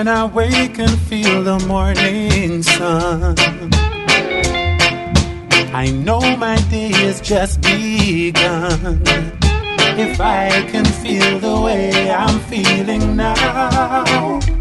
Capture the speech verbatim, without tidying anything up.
when I wake and feel the morning sun. I know my day has just begun. If I can feel the way I'm feeling now,